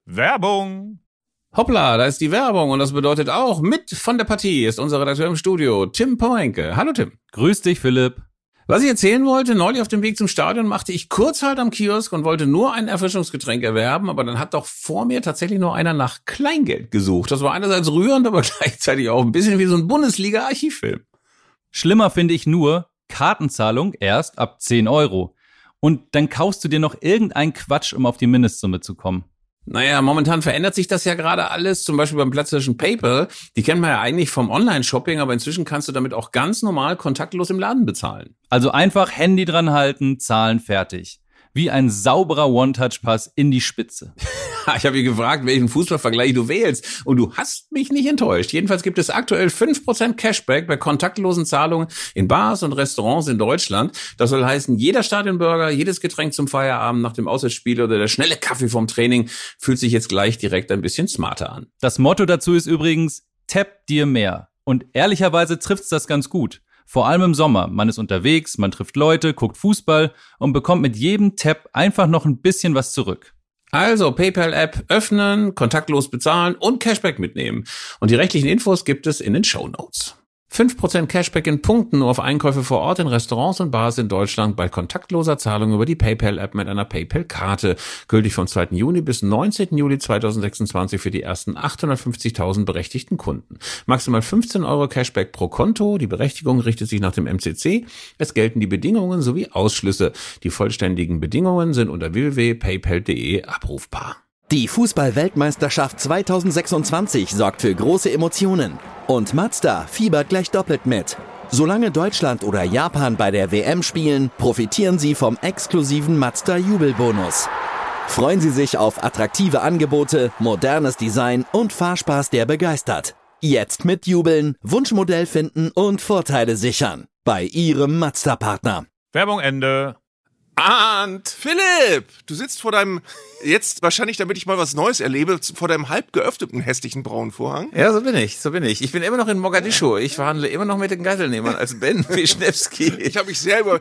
Werbung. Hoppla, da ist die Werbung und das bedeutet auch, mit von der Partie ist unser Redakteur im Studio, Tim Pomenke. Hallo Tim. Grüß dich, Philipp. Was ich erzählen wollte, neulich auf dem Weg zum Stadion machte ich kurz Halt am Kiosk und wollte nur ein Erfrischungsgetränk erwerben, aber dann hat doch vor mir tatsächlich nur einer nach Kleingeld gesucht. Das war einerseits rührend, aber gleichzeitig auch ein bisschen wie so ein Bundesliga-Archivfilm. Schlimmer finde ich nur, Kartenzahlung erst ab 10 Euro. Und dann kaufst du dir noch irgendeinen Quatsch, um auf die Mindestsumme zu kommen. Naja, momentan verändert sich das ja gerade alles, zum Beispiel beim Platzhirschen PayPal. Die kennt man ja eigentlich vom Online-Shopping, aber inzwischen kannst du damit auch ganz normal kontaktlos im Laden bezahlen. Also einfach Handy dran halten, zahlen, fertig. Wie ein sauberer One-Touch-Pass in die Spitze. Ich habe ihn gefragt, welchen Fußballvergleich du wählst und du hast mich nicht enttäuscht. Jedenfalls gibt es aktuell 5% Cashback bei kontaktlosen Zahlungen in Bars und Restaurants in Deutschland. Das soll heißen, jeder Stadionburger, jedes Getränk zum Feierabend nach dem Auswärtsspiel oder der schnelle Kaffee vom Training fühlt sich jetzt gleich direkt ein bisschen smarter an. Das Motto dazu ist übrigens, Tap dir mehr. Und ehrlicherweise trifft's das ganz gut. Vor allem im Sommer. Man ist unterwegs, man trifft Leute, guckt Fußball und bekommt mit jedem Tap einfach noch ein bisschen was zurück. Also PayPal-App öffnen, kontaktlos bezahlen und Cashback mitnehmen. Und die rechtlichen Infos gibt es in den Shownotes. 5% Cashback in Punkten nur auf Einkäufe vor Ort in Restaurants und Bars in Deutschland bei kontaktloser Zahlung über die PayPal-App mit einer PayPal-Karte. Gültig vom 2. Juni bis 19. Juli 2026 für die ersten 850.000 berechtigten Kunden. Maximal 15 Euro Cashback pro Konto. Die Berechtigung richtet sich nach dem MCC. Es gelten die Bedingungen sowie Ausschlüsse. Die vollständigen Bedingungen sind unter www.paypal.de abrufbar. Die Fußball-Weltmeisterschaft 2026 sorgt für große Emotionen. Und Mazda fiebert gleich doppelt mit. Solange Deutschland oder Japan bei der WM spielen, profitieren Sie vom exklusiven Mazda-Jubelbonus. Freuen Sie sich auf attraktive Angebote, modernes Design und Fahrspaß, der begeistert. Jetzt mitjubeln, Wunschmodell finden und Vorteile sichern. Bei Ihrem Mazda-Partner. Werbung Ende. Arndt! Philipp! Du sitzt vor deinem, jetzt wahrscheinlich, damit ich mal was Neues erlebe, vor deinem halb geöffneten hässlichen braunen Vorhang. Ja, so bin ich. Ich bin immer noch in Mogadischu. Ich verhandle immer noch mit den Geiselnehmern als Ben Wischnewski. Ich habe mich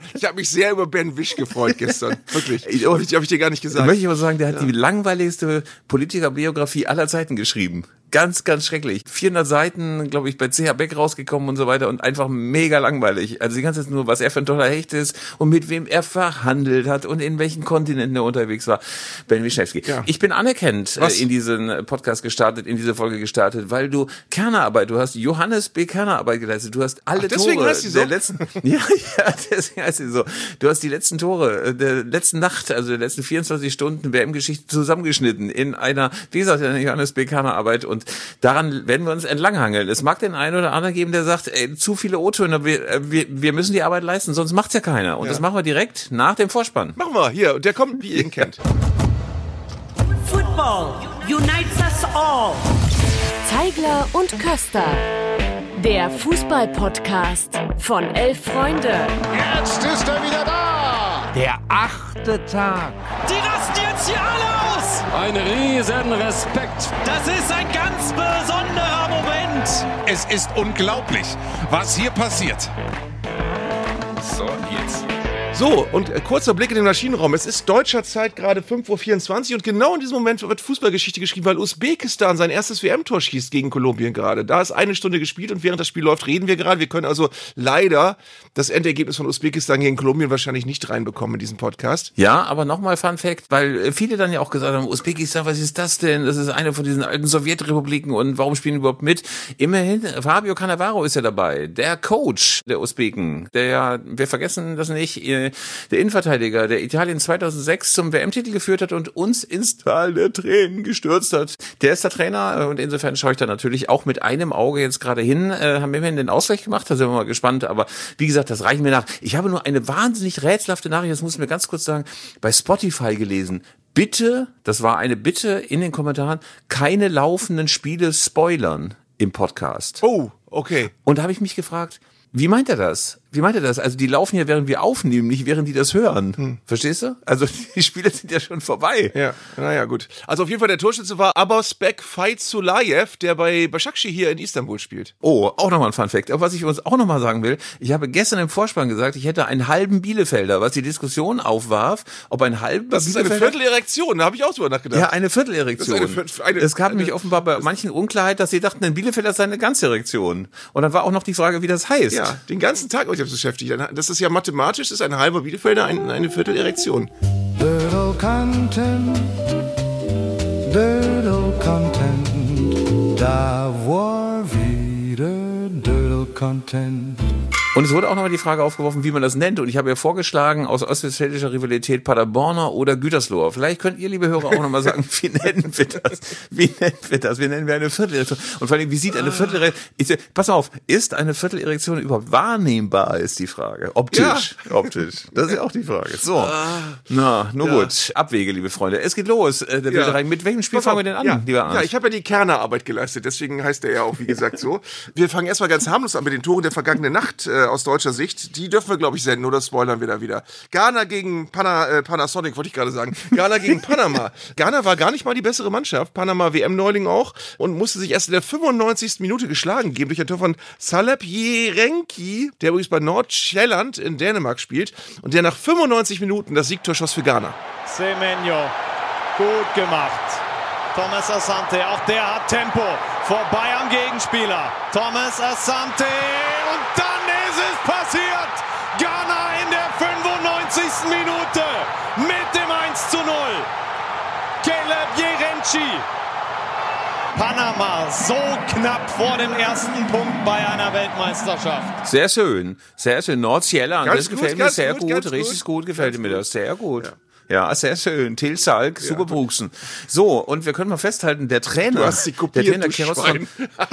sehr über Ben Wisch gefreut gestern. Wirklich. Hab ich dir gar nicht gesagt. Möchte ich aber sagen, der hat die langweiligste Politikerbiografie aller Zeiten geschrieben. Ganz, ganz schrecklich. 400 Seiten, glaube ich, bei CH Beck rausgekommen und so weiter und einfach mega langweilig. Also die ganze Zeit nur, was er für ein toller Hecht ist und mit wem er verhandelt hat und in welchen Kontinenten er unterwegs war. Ben Wischnewski. Ja. Ich bin anerkannt in diesen Podcast gestartet, in diese Folge gestartet, weil du Kernerarbeit, du hast Johannes B. Kernerarbeit geleistet. Du hast alle Tore heißt die so? der letzten, deswegen heißt sie so. Du hast die letzten Tore der letzten Nacht, also der letzten 24 Stunden WM-Geschichte zusammengeschnitten in einer, wie gesagt, einer Johannes B. Kernerarbeit und daran werden wir uns entlanghangeln. Es mag den einen oder anderen geben, der sagt, ey, zu viele O-Töne, wir müssen die Arbeit leisten, sonst macht's ja keiner. Und das machen wir direkt nach dem Vorspann. Machen wir, hier, der kommt, wie ihr ihn kennt. Football unites us all. Zeigler und Köster. Der Fußball-Podcast von 11 Freunde. Jetzt ist er wieder da. Der 8. Tag. Die rasten jetzt hier alle aus. Ein riesen Respekt. Das ist ein ganz besonderer Moment. Es ist unglaublich, was hier passiert. So, jetzt. So, und kurzer Blick in den Maschinenraum. Es ist deutscher Zeit gerade 5:24 Uhr und genau in diesem Moment wird Fußballgeschichte geschrieben, weil Usbekistan sein erstes WM-Tor schießt gegen Kolumbien gerade. Da ist 1 Stunde gespielt und während das Spiel läuft, reden wir gerade. Wir können also leider das Endergebnis von Usbekistan gegen Kolumbien wahrscheinlich nicht reinbekommen in diesem Podcast. Ja, aber nochmal Fun Fact, weil viele dann ja auch gesagt haben, Usbekistan, was ist das denn? Das ist eine von diesen alten Sowjetrepubliken und warum spielen die überhaupt mit? Immerhin, Fabio Cannavaro ist ja dabei, der Coach der Usbeken, der ja, wir vergessen das nicht, der Innenverteidiger, der Italien 2006 zum WM-Titel geführt hat und uns ins Tal der Tränen gestürzt hat. Der ist der Trainer und insofern schaue ich da natürlich auch mit einem Auge jetzt gerade hin. Haben wir immerhin den Ausgleich gemacht, da sind wir mal gespannt, aber wie gesagt, das reichen wir nach. Ich habe nur eine wahnsinnig rätselhafte Nachricht, das muss ich mir ganz kurz sagen, bei Spotify gelesen. Bitte, das war eine Bitte in den Kommentaren, keine laufenden Spiele spoilern im Podcast. Oh, okay. Und da habe ich mich gefragt, wie meint er das? Wie meint ihr das? Also die laufen ja, während wir aufnehmen, nicht während die das hören. Verstehst du? Also die Spiele sind ja schon vorbei. Ja, naja, gut. Also auf jeden Fall der Torschütze war Abosbek Fayzulayev, der bei Başakşehir hier in Istanbul spielt. Oh, auch nochmal ein Funfact. Aber was ich uns auch nochmal sagen will, ich habe gestern im Vorspann gesagt, ich hätte einen halben Bielefelder, was die Diskussion aufwarf, ob ein halber Das ist eine Viertelerektion, da habe ich auch drüber nachgedacht. Ja, eine Viertelerektion. Es gab nämlich offenbar bei manchen Unklarheit, dass sie dachten, ein Bielefelder sei eine ganze Erektion. Und dann war auch noch die Frage, wie das heißt. Ja, den ganzen Tag euch beschäftigt. Das ist ja mathematisch, ist ein halber Bielefelder eine Viertelerektion. Dödel Content, da war wieder Dödel Content. Und es wurde auch nochmal die Frage aufgeworfen, wie man das nennt. Und ich habe ja vorgeschlagen, aus ostwestfälischer Rivalität Paderborner oder Gütersloher. Vielleicht könnt ihr, liebe Hörer, auch nochmal sagen, wie nennen wir das? Wie nennen wir eine Viertelerektion? Und vor allem, wie sieht eine Viertelerektion... Pass auf, ist eine Viertelerektion überhaupt wahrnehmbar, ist die Frage. Optisch. Das ist ja auch die Frage. So, gut. Abwege, liebe Freunde. Es geht los. Der Bilderreich. Mit welchem Spiel fangen wir denn an, lieber Arndt? Ja, ich habe ja die Kernerarbeit geleistet, deswegen heißt der ja auch, wie gesagt, so. Wir fangen erstmal ganz harmlos an mit den Toren der vergangenen Nacht aus deutscher Sicht. Die dürfen wir, glaube ich, senden, oder spoilern wir da wieder. Ghana gegen Panasonic, wollte ich gerade sagen. Ghana gegen Panama. Ghana war gar nicht mal die bessere Mannschaft. Panama WM-Neuling auch und musste sich erst in der 95. Minute geschlagen geben durch ein Tor von Salep Jerenki, der übrigens bei Nordsjælland in Dänemark spielt und der nach 95 Minuten das Siegtor schoss für Ghana. Semenyo, gut gemacht. Thomas Asante, auch der hat Tempo. Vorbei am Gegenspieler. Thomas Asante und dann ist es passiert. Ghana in der 95. Minute mit dem 1:0. Caleb Jerenci. Panama so knapp vor dem ersten Punkt bei einer Weltmeisterschaft. Sehr schön. Sehr schön. Nordsjælland, das gefällt mir sehr gut. Richtig gut gefällt mir das. Sehr gut. Ja, sehr schön. Til Salk, super Bruxen. So, und wir können mal festhalten, der Trainer... Du hast sie kopiert, der Trainer du Schwein.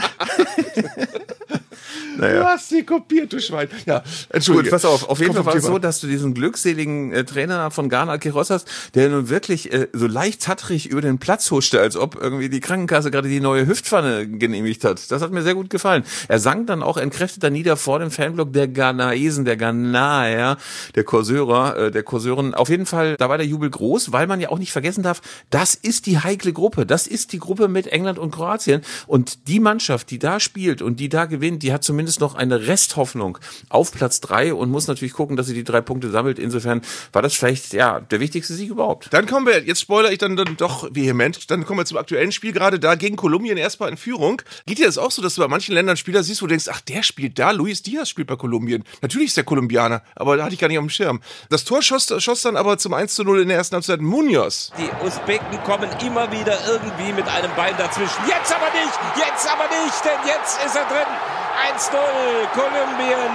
Naja. Du hast sie kopiert, du Schwein. Ja, Entschuldige. Gut, pass auf jeden Fall war es so, dass du diesen glückseligen Trainer von Ghana, Queiroz hast, der nun wirklich so leicht zattrig über den Platz huschte, als ob irgendwie die Krankenkasse gerade die neue Hüftpfanne genehmigt hat. Das hat mir sehr gut gefallen. Er sang dann auch entkräftet nieder vor dem Fanblock der Ghanaesen, der Ghanaer, der Corseuren. Auf jeden Fall, da war der Jubel groß, weil man ja auch nicht vergessen darf, das ist die heikle Gruppe. Das ist die Gruppe mit England und Kroatien. Und die Mannschaft, die da spielt und die da gewinnt, die hat zumindest noch eine Resthoffnung auf Platz 3 und muss natürlich gucken, dass sie die 3 Punkte sammelt. Insofern war das vielleicht, der wichtigste Sieg überhaupt. Dann kommen wir, jetzt spoilere ich dann doch vehement, dann kommen wir zum aktuellen Spiel, gerade da gegen Kolumbien erstmal in Führung. Geht dir das auch so, dass du bei manchen Ländern Spieler siehst, wo du denkst, ach, der spielt da, Luis Diaz spielt bei Kolumbien. Natürlich ist der Kolumbianer, aber da hatte ich gar nicht auf dem Schirm. Das Tor schoss dann aber zum 1:0 in der ersten Halbzeit Munoz. Die Usbeken kommen immer wieder irgendwie mit einem Bein dazwischen. Jetzt aber nicht, denn jetzt ist er drin. 1:0, Kolumbien.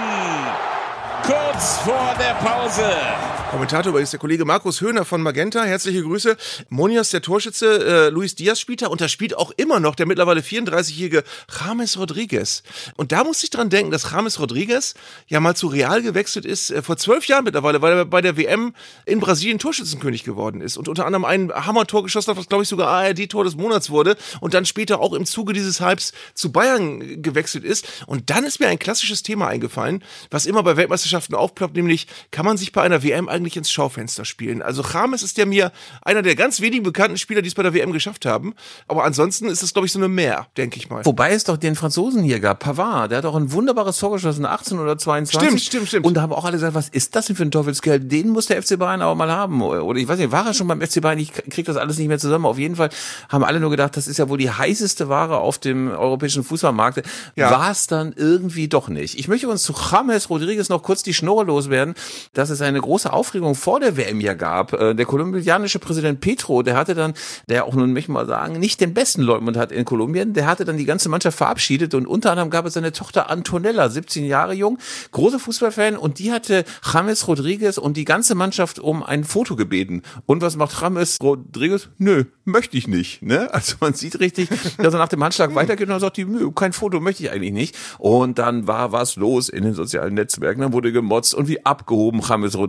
Kurz vor der Pause. Kommentator ist der Kollege Markus Höhner von Magenta. Herzliche Grüße. Munoz, der Torschütze, Luis Diaz spielt da und da spielt auch immer noch der mittlerweile 34-jährige James Rodriguez. Und da muss ich dran denken, dass James Rodriguez ja mal zu Real gewechselt ist, vor 12 Jahren mittlerweile, weil er bei der WM in Brasilien Torschützenkönig geworden ist und unter anderem ein Hammertor geschossen hat, was glaube ich sogar ARD-Tor des Monats wurde und dann später auch im Zuge dieses Hypes zu Bayern gewechselt ist. Und dann ist mir ein klassisches Thema eingefallen, was immer bei Weltmeisterschaften aufploppt, nämlich kann man sich bei einer WM eigentlich ins Schaufenster spielen. Also James ist ja mir einer der ganz wenigen bekannten Spieler, die es bei der WM geschafft haben. Aber ansonsten ist es, glaube ich, so eine Mehr, denke ich mal. Wobei es doch den Franzosen hier gab, Pavard, der hat auch ein wunderbares Tor geschossen, 18 oder 22. Stimmt. Und da haben auch alle gesagt, was ist das denn für ein Teufelskerl? Den muss der FC Bayern aber mal haben. Oder ich weiß nicht, war er schon beim FC Bayern? Ich krieg das alles nicht mehr zusammen. Auf jeden Fall haben alle nur gedacht, das ist ja wohl die heißeste Ware auf dem europäischen Fußballmarkt. Ja. War es dann irgendwie doch nicht. Ich möchte uns zu James Rodriguez noch kurz die Schnurre loswerden, dass es eine große Aufregung vor der WM ja gab. Der kolumbianische Präsident Petro, der auch nun möchte ich mal sagen, nicht den besten Leutnant hat in Kolumbien, der hatte dann die ganze Mannschaft verabschiedet und unter anderem gab es seine Tochter Antonella, 17 Jahre jung, große Fußballfan und die hatte James Rodriguez und die ganze Mannschaft um ein Foto gebeten. Und was macht James Rodriguez? Nö, möchte ich nicht. Ne? Also man sieht richtig, dass er nach dem Handschlag weitergeht und dann sagt die, nö, kein Foto möchte ich eigentlich nicht. Und dann war was los in den sozialen Netzwerken, dann wurde gemotzt und wie abgehoben James Rodriguez ist.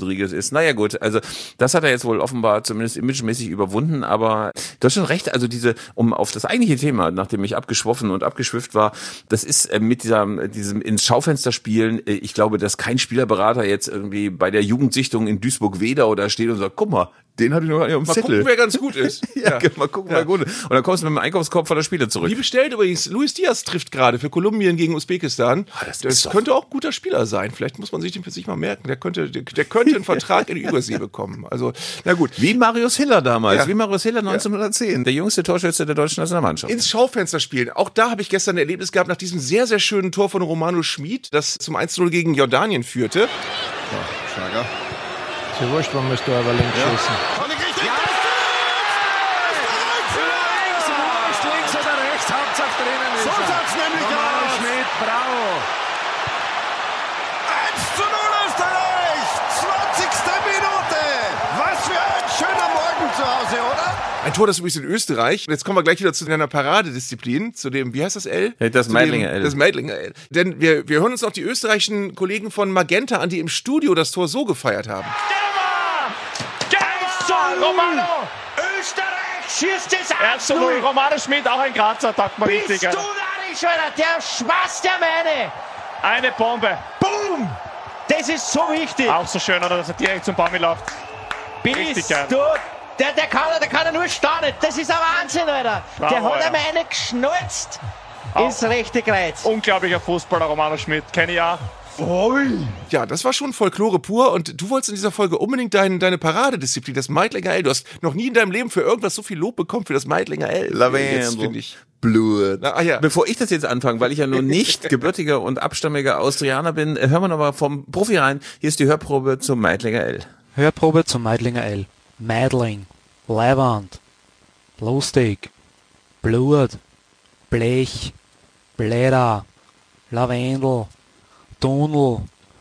ist. Naja gut, also das hat er jetzt wohl offenbar zumindest imagemäßig überwunden, aber du hast schon recht, also um auf das eigentliche Thema, nachdem ich abgeschwoffen und abgeschwifft war, das ist mit diesem ins Schaufenster spielen, ich glaube, dass kein Spielerberater jetzt irgendwie bei der Jugendsichtung in Duisburg-Wedau da steht und sagt, guck mal, den hatte ich noch gar nicht auf dem Zettel. Mal gucken, wer ganz gut ist. Mal gucken, wer gut ist. Und dann kommst du mit dem Einkaufskorb von der Spieler zurück. Wie bestellt übrigens, Luis Diaz trifft gerade für Kolumbien gegen Usbekistan. Das könnte auch ein guter Spieler sein. Vielleicht muss man sich den für sich mal merken. Der könnte einen Vertrag in die Übersee bekommen. Also, na gut. Wie Marius Hiller damals. Wie Marius Hiller 1910. Der jüngste Torschütze der deutschen Nationalmannschaft. Ins Schaufenster spielen. Auch da habe ich gestern ein Erlebnis gehabt nach diesem sehr, sehr schönen Tor von Romano Schmid, das zum 1-0 gegen Jordanien führte. Ja, Schlager. Ist ja wurscht, man müsste aber links schießen. Links oder rechts, Hauptsache drinnen ist. So schaut's nämlich aus. Schmid, bravo. 1:0 Österreich. 20. Minute. Was für ein schöner Morgen zu Hause, oder? Ein Tor, das übrigens in Österreich. Und jetzt kommen wir gleich wieder zu deiner Paradedisziplin, zu dem, wie heißt das L? Das Meidlinger L. Das Meidlinger L. Denn wir hören uns auch die österreichischen Kollegen von Magenta an, die im Studio das Tor so gefeiert haben. Romano! Österreich schießt es 1:0. Romano Schmid, auch ein Grazer, sagt man richtig. Bist du narrisch, Alter? Der Spaß der Meine! Eine Bombe. Boom! Das ist so wichtig. Auch so schön, oder, dass er direkt zum Baumi läuft. Bist du... Der kann nur staunen. Das ist ein Wahnsinn, Alter. Bravo, der hat einmal eine geschnalzt. Ist richtig reiz. Unglaublicher Fußballer, Romano Schmid. Kenne ich auch. Ja, das war schon Folklore pur und du wolltest in dieser Folge unbedingt deine Paradedisziplin, das Meidlinger L. Du hast noch nie in deinem Leben für irgendwas so viel Lob bekommen für das Meidlinger L. Jetzt finde ich. Blut. Bevor ich das jetzt anfange, weil ich ja nur nicht gebürtiger und abstammiger Austrianer bin, hören wir nochmal vom Profi rein. Hier ist die Hörprobe zum Meidlinger L. Hörprobe zum Meidlinger L. Meidling, Leibwand, lustig, Blut, Blech, Bläder, Lavendel, Tunnel,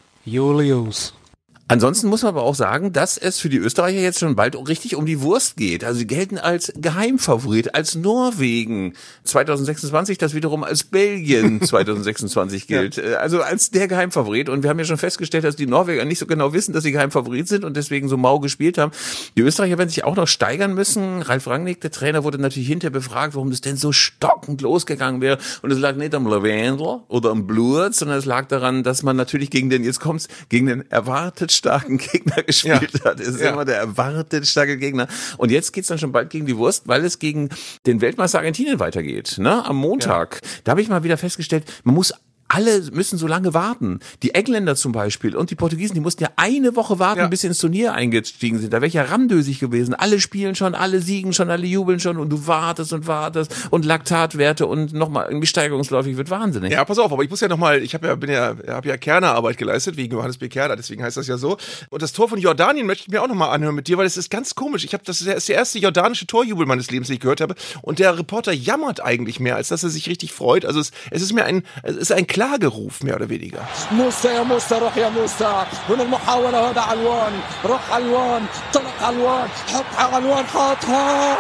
Julius. Ansonsten muss man aber auch sagen, dass es für die Österreicher jetzt schon bald richtig um die Wurst geht. Also sie gelten als Geheimfavorit, als Norwegen 2026, das wiederum als Belgien 2026 gilt. Also als der Geheimfavorit. Und wir haben ja schon festgestellt, dass die Norweger nicht so genau wissen, dass sie Geheimfavorit sind und deswegen so mau gespielt haben. Die Österreicher werden sich auch noch steigern müssen. Ralf Rangnick, der Trainer, wurde natürlich hinterher befragt, warum das denn so stockend losgegangen wäre. Und es lag nicht am Lavendel oder am Blut, sondern es lag daran, dass man natürlich gegen den erwartet starken Gegner gespielt hat. Es ist immer der erwartet starke Gegner. Und jetzt geht's dann schon bald gegen die Wurst, weil es gegen den Weltmeister Argentinien weitergeht. Ne? Am Montag. Da habe ich mal wieder festgestellt, alle müssen so lange warten. Die Engländer zum Beispiel und die Portugiesen, die mussten ja eine Woche warten, bis sie ins Turnier eingestiegen sind. Da wäre ich ja randösig gewesen. Alle spielen schon, alle siegen schon, alle jubeln schon und du wartest und Laktatwerte und nochmal irgendwie steigerungsläufig wird wahnsinnig. Ja, pass auf, aber ich muss ja nochmal, ich habe ja Kernerarbeit geleistet, wegen Johannes B. Kerner, deswegen heißt das ja so. Und das Tor von Jordanien möchte ich mir auch nochmal anhören mit dir, weil das ist ganz komisch. Das ist der erste jordanische Torjubel meines Lebens, den ich gehört habe. Und der Reporter jammert eigentlich mehr, als dass er sich richtig freut. Also es ist mir ein Klageruf, mehr oder weniger. موسى يا موسى روح يا موسى هنا المحاولة هذا علوان روح علوان طلق علوان حط علوان حطها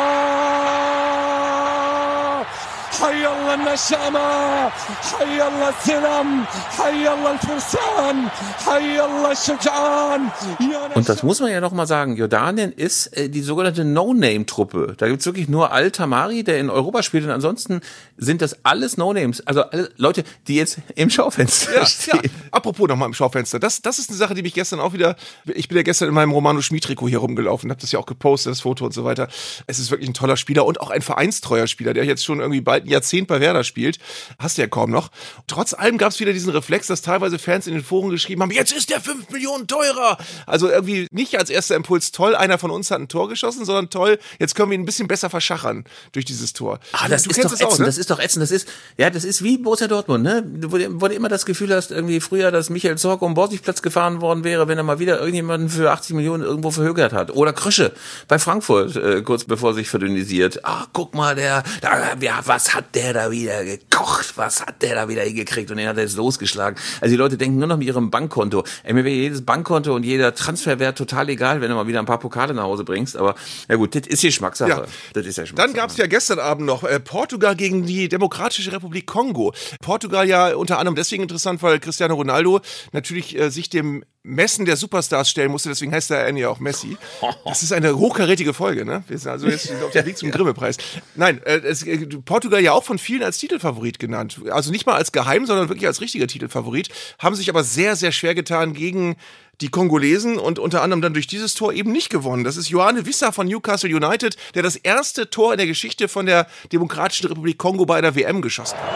حي الله النشامة حي الله الزلم حي الله الفرسان حي الله الشجعان. Und das muss man ja noch mal sagen, Jordanien ist die sogenannte No-Name-Truppe. Da gibt's wirklich nur Al-Tamari, der in Europa spielt und ansonsten sind das alles No-Names. Also alle Leute, die jetzt im Schaufenster stehen. Ja. Apropos nochmal im Schaufenster. Das ist eine Sache, die mich gestern auch wieder, ich bin ja gestern in meinem Romano Schmid-Trikot hier rumgelaufen, habe das ja auch gepostet, das Foto und so weiter. Es ist wirklich ein toller Spieler und auch ein vereinstreuer Spieler, der jetzt schon irgendwie bald ein Jahrzehnt bei Werder spielt. Hast du ja kaum noch. Trotz allem gab es wieder diesen Reflex, dass teilweise Fans in den Foren geschrieben haben, jetzt ist der 5 Millionen teurer. Also irgendwie nicht als erster Impuls toll, einer von uns hat ein Tor geschossen, sondern toll, jetzt können wir ihn ein bisschen besser verschachern durch dieses Tor. Das ist doch ätzend, auch, ne? Das ist doch ätzend. Das ist wie Borussia Dortmund, ne? Wo du immer das Gefühl hast, irgendwie früher, dass Michael Zorc um Borsigplatz gefahren worden wäre, wenn er mal wieder irgendjemanden für 80 Millionen irgendwo verhökert hat. Oder Krösche bei Frankfurt, kurz bevor sich verdünnisiert. Guck mal, was was hat der da wieder gekocht, was hat der da wieder hingekriegt und den hat er jetzt losgeschlagen. Also die Leute denken nur noch mit ihrem Bankkonto. Mir wäre jedes Bankkonto und jeder Transferwert total egal, wenn du mal wieder ein paar Pokale nach Hause bringst, aber ja gut, das ist Geschmackssache. Ja. Das ist ja Geschmackssache. Dann gab es ja gestern Abend noch Portugal gegen die Demokratische Republik Kongo. Portugal ja unter anderem deswegen interessant, weil Cristiano Ronaldo natürlich sich dem Messen der Superstars stellen musste, deswegen heißt er ja auch Messi. Das ist eine hochkarätige Folge, ne? Wir sind also jetzt auf dem Weg zum Grimme-Preis. Nein, Portugal ja auch von vielen als Titelfavorit genannt. Also nicht mal als geheim, sondern wirklich als richtiger Titelfavorit. Haben sich aber sehr, sehr schwer getan gegen die Kongolesen und unter anderem dann durch dieses Tor eben nicht gewonnen. Das ist Yoane Wissa von Newcastle United, der das erste Tor in der Geschichte von der Demokratischen Republik Kongo bei der WM geschossen hat.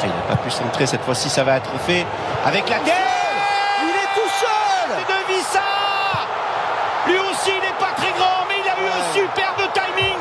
Lui aussi, il n'est pas très grand, mais il a eu un superbe timing.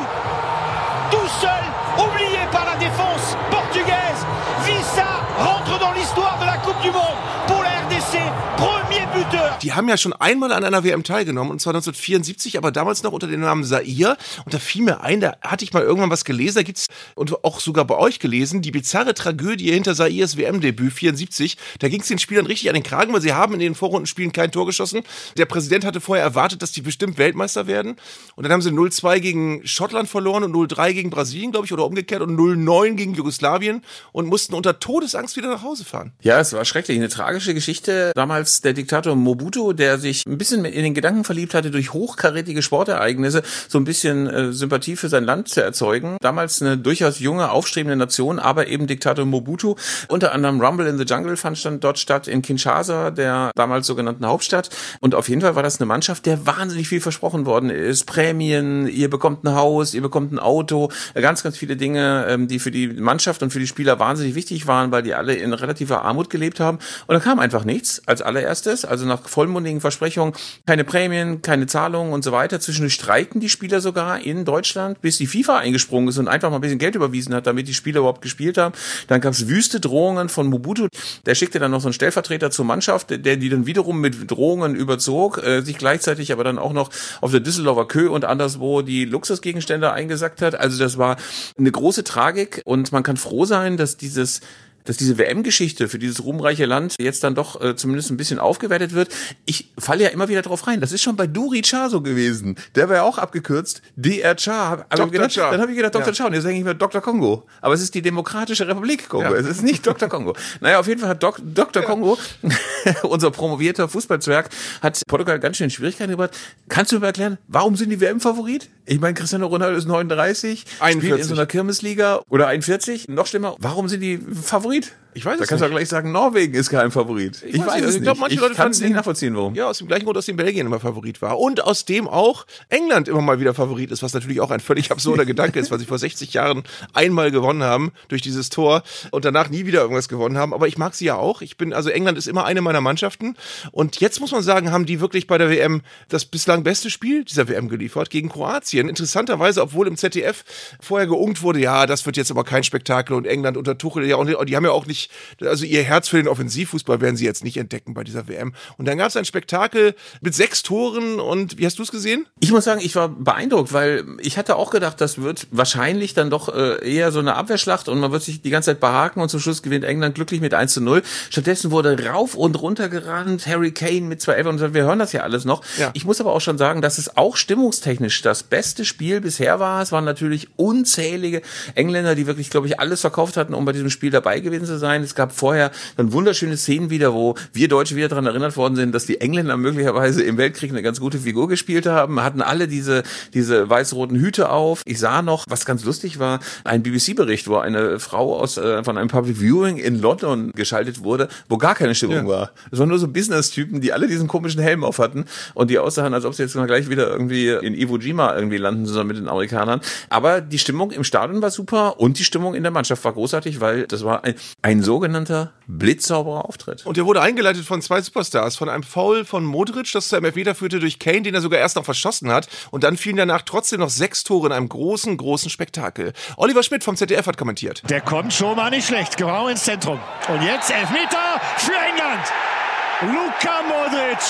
Tout seul, oublié par la défense portugaise. Wissa rentre dans l'histoire de la Coupe du Monde pour la RDC. Premier buteur. Die haben ja schon einmal an einer WM teilgenommen, und zwar 1974, aber damals noch unter dem Namen Zaire. Und da fiel mir ein, da hatte ich mal irgendwann was gelesen, da gibt's, und auch sogar bei euch gelesen, die bizarre Tragödie hinter Zaires WM-Debüt 74. Da ging es den Spielern richtig an den Kragen, weil sie haben in den Vorrundenspielen kein Tor geschossen. Der Präsident hatte vorher erwartet, dass die bestimmt Weltmeister werden. Und dann haben sie 0-2 gegen Schottland verloren und 0-3 gegen Brasilien, glaube ich, oder umgekehrt, und 0-9 gegen Jugoslawien und mussten unter Todesangst wieder nach Hause fahren. Ja, es war schrecklich. Eine tragische Geschichte. Damals der Diktator Mobutu, der sich ein bisschen in den Gedanken verliebt hatte, durch hochkarätige Sportereignisse so ein bisschen Sympathie für sein Land zu erzeugen. Damals eine durchaus junge, aufstrebende Nation, aber eben Diktator Mobutu. Unter anderem Rumble in the Jungle fand dort statt in Kinshasa, der damals sogenannten Hauptstadt. Und auf jeden Fall war das eine Mannschaft, der wahnsinnig viel versprochen worden ist. Prämien, ihr bekommt ein Haus, ihr bekommt ein Auto, ganz, ganz viele Dinge, die für die Mannschaft und für die Spieler wahnsinnig wichtig waren, weil die alle in relativer Armut gelebt haben. Und da kam einfach nichts als allererstes. Also nach vollmundigen Versprechungen, keine Prämien, keine Zahlungen und so weiter. Zwischendurch streikten die Spieler sogar in Deutschland, bis die FIFA eingesprungen ist und einfach mal ein bisschen Geld überwiesen hat, damit die Spieler überhaupt gespielt haben. Dann gab es wüste Drohungen von Mobutu. Der schickte dann noch so einen Stellvertreter zur Mannschaft, der die dann wiederum mit Drohungen überzog, sich gleichzeitig aber dann auch noch auf der Düsseldorfer Kö und anderswo die Luxusgegenstände eingesackt hat. Also das war eine große Tragik, und man kann froh sein, dass diese WM-Geschichte für dieses ruhmreiche Land jetzt dann doch zumindest ein bisschen aufgewertet wird. Ich falle ja immer wieder drauf rein. Das ist schon bei Duri Cha so gewesen. Der war ja auch abgekürzt. DR Cha. Dann habe ich gedacht, Dr. Cha. Und jetzt denke ich mir Dr. Kongo. Aber es ist die Demokratische Republik Kongo. Ja. Es ist nicht Dr. Kongo. Naja, auf jeden Fall hat Dr. Kongo, unser promovierter Fußballzwerg, hat Portugal ganz schön Schwierigkeiten gebracht. Kannst du mir erklären, warum sind die WM-Favorit? Ich meine, Cristiano Ronaldo ist 39, 41. Spielt in so einer Kirmesliga, oder 41. Noch schlimmer, warum sind die Favorit? Ich weiß es nicht. Da kannst du auch gleich sagen, Norwegen ist kein Favorit. Ich weiß es nicht. Ich glaube, manche Leute kann es nicht nachvollziehen, warum. Ja, aus dem gleichen Grund, aus dem Belgien immer Favorit war. Und aus dem auch England immer mal wieder Favorit ist, was natürlich auch ein völlig absurder Gedanke ist, weil sie vor 60 Jahren einmal gewonnen haben durch dieses Tor und danach nie wieder irgendwas gewonnen haben. Aber ich mag sie ja auch. Also England ist immer eine meiner Mannschaften. Und jetzt muss man sagen, haben die wirklich bei der WM das bislang beste Spiel dieser WM geliefert gegen Kroatien. Interessanterweise, obwohl im ZDF vorher geungt wurde, ja, das wird jetzt aber kein Spektakel, und England unter Tuchel, ja, und die haben ja auch nicht, also ihr Herz für den Offensivfußball werden sie jetzt nicht entdecken bei dieser WM. Und dann gab es ein Spektakel mit 6 Toren, und wie hast du es gesehen? Ich muss sagen, ich war beeindruckt, weil ich hatte auch gedacht, das wird wahrscheinlich dann doch eher so eine Abwehrschlacht und man wird sich die ganze Zeit behaken, und zum Schluss gewinnt England glücklich mit 1-0. Stattdessen wurde rauf und runter gerannt, Harry Kane mit 2 Elfern, und wir hören das ja alles noch. Ja. Ich muss aber auch schon sagen, dass es auch stimmungstechnisch das beste Spiel bisher war. Es waren natürlich unzählige Engländer, die wirklich, glaube ich, alles verkauft hatten, um bei diesem Spiel dabei gewesen zu sein. Es gab vorher dann wunderschöne Szenen wieder, wo wir Deutsche wieder daran erinnert worden sind, dass die Engländer möglicherweise im Weltkrieg eine ganz gute Figur gespielt haben, hatten alle diese weiß-roten Hüte auf. Ich sah noch, was ganz lustig war, ein BBC-Bericht, wo eine Frau von einem Public Viewing in London geschaltet wurde, wo gar keine Stimmung war. Es waren nur so Business-Typen, die alle diesen komischen Helm auf hatten und die aussahen, als ob sie jetzt mal gleich wieder irgendwie in Iwo Jima irgendwie landen zusammen mit den Amerikanern. Aber die Stimmung im Stadion war super und die Stimmung in der Mannschaft war großartig, weil das war ein sogenannter blitzsauberer Auftritt. Und der wurde eingeleitet von 2 Superstars, von einem Foul von Modric, das zu einem Elfmeter führte durch Kane, den er sogar erst noch verschossen hat, und dann fielen danach trotzdem noch 6 Tore in einem großen, großen Spektakel. Oliver Schmidt vom ZDF hat kommentiert. Der kommt schon mal nicht schlecht, genau ins Zentrum. Und jetzt Elfmeter für England. Luka Modric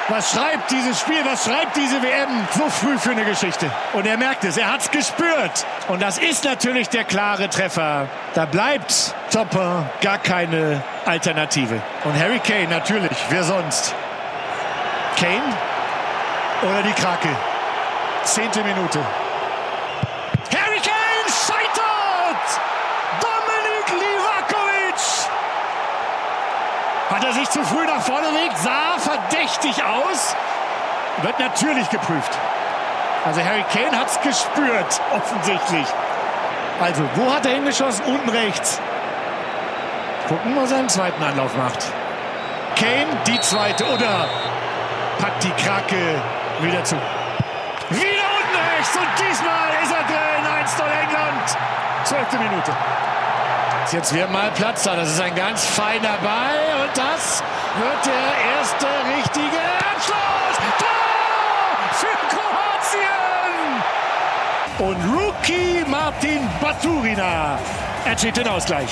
Was schreibt dieses Spiel, was schreibt diese WM so früh für eine Geschichte? Und er merkt es, er hat es gespürt. Und das ist natürlich der klare Treffer. Da bleibt Topin gar keine Alternative. Und Harry Kane natürlich, wer sonst? Kane oder die Krake? 10. Minute. Harry Kane scheitert! Dominik Livakovic! Hat er sich zu früh nach vorne bewegt, sah verdächtig aus, wird natürlich geprüft. Also Harry Kane hat es gespürt, offensichtlich. Also, wo hat er hingeschossen? Unten rechts. Gucken, was er im zweiten Anlauf macht. Kane, die zweite, oder packt die Krake wieder zu. Wieder unten rechts und diesmal ist er drin. 1-0 England. 12. Minute. Jetzt wird mal Platz da. Das ist ein ganz feiner Ball und das wird der erste richtige Abschluss. Tor für Kroatien! Und Rookie Martin Baturina erzielt den Ausgleich.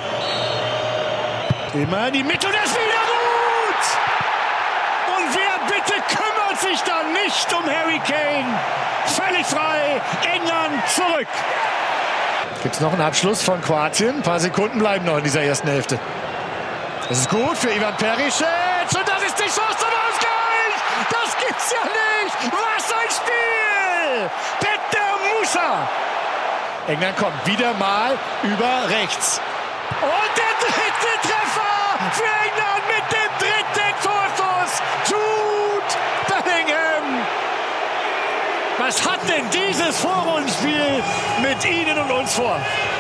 Immer in die Mitte und das ist wieder gut! Und wer bitte kümmert sich da nicht um Harry Kane? Völlig frei, England zurück. Gibt es noch einen Abschluss von Kroatien? Ein paar Sekunden bleiben noch in dieser ersten Hälfte. Das ist gut für Ivan Perisic und das ist die Chance zum Ausgleich! Das gibt's ja nicht! Was ein Spiel! Peter Musa! England kommt wieder mal über rechts. Und der dritte Treffer für England mit dem dritten Torschuss. Jude Bellingham. Was hat denn dieses Vorrundenspiel mit Ihnen und uns vor?